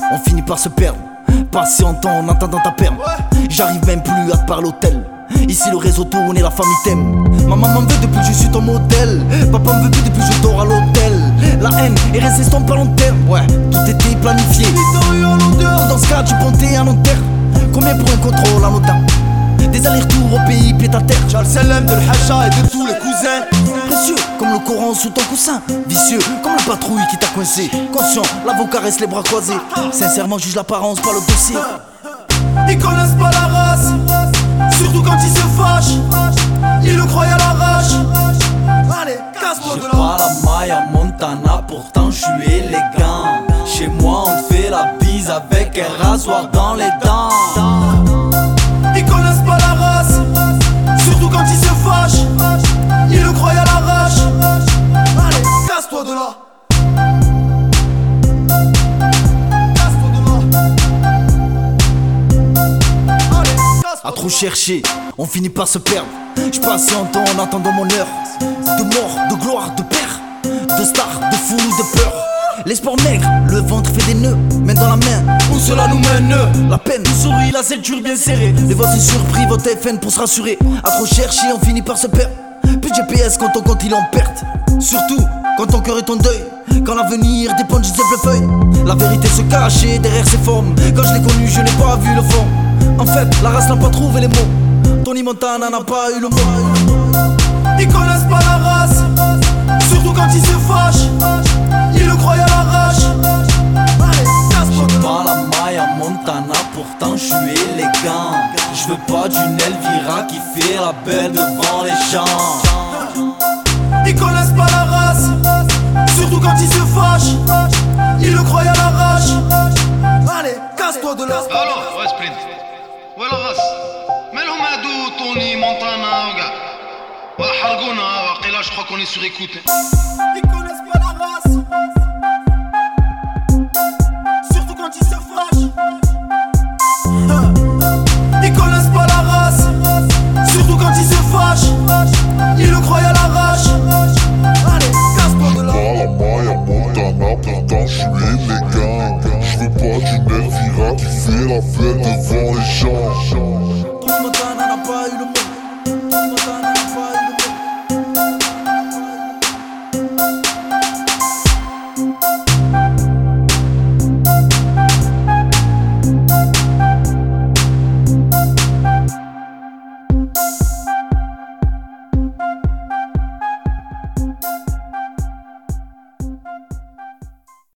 on finit par se perdre. Patientant en attendant ta perme. J'arrive même plus à te parler l'hôtel. Ici le réseau tourne et la famille t'aime. Ma maman me veut depuis que je suis ton modèle. Papa me veut plus depuis que je dors à l'hôtel. La haine est restée sans pas long terme. Ouais, tout était planifié. Dans ce cas tu comptais à long terme. Combien pour un contrôle à l'OTAN? Des allers-retours au pays pied à terre. J'ai le salam de l'Hacha et de tous les cousins. Précieux comme le Coran sous ton coussin. Vicieux comme la patrouille qui t'a coincé. Conscient, l'avocat reste les bras croisés. Sincèrement juge l'apparence, pas le dossier. Ils connaissent pas la race, surtout quand ils se fâchent. Ils le croient à l'arrache. Allez, casse-toi de là. J'ai pas la maille à Montana, pourtant je suis élégant. Chez moi on te fait la bise avec un rasoir dans les dents. Ils connaissent pas la race, surtout quand ils se fâchent. Ils le croient à l'arrache. Allez, casse-toi de là. À trop chercher, on finit par se perdre. J'patiente en attendant mon heure. De mort, de gloire, de père, de star, de fou, de peur. L'espoir maigre, le ventre fait des nœuds. Main dans la main, où cela nous mène? La peine nous sourit, la ceinture bien serrée. Les votes sont surpris, votre FN pour se rassurer. À trop chercher, on finit par se perdre. Plus de GPS quand ton compte il est en perte. Surtout quand ton cœur est en deuil. Quand l'avenir dépend du feuille. La vérité se cache derrière ses formes. Quand je l'ai connu, je n'ai pas vu le fond. En fait, la race n'a pas trouvé les mots. Tony Montana n'a pas eu le mot. Ils connaissent pas la race, surtout quand ils se fâchent. Ils le croient à l'arrache. Allez, casse-toi de là. Pas la maille à Montana, pourtant je suis élégant. Je veux pas d'une Elvira qui fait la belle devant les gens. Ils connaissent pas la race, surtout quand ils se fâchent. Ils le croient à l'arrache. Allez, casse-toi de là. Alors, ouais, sprint. Ouais, la race. Mais l'homme a d'où Tony Montana, regarde. Ouais, Hargouna, je crois qu'on est sur écoute. Ils connaissent pas la race.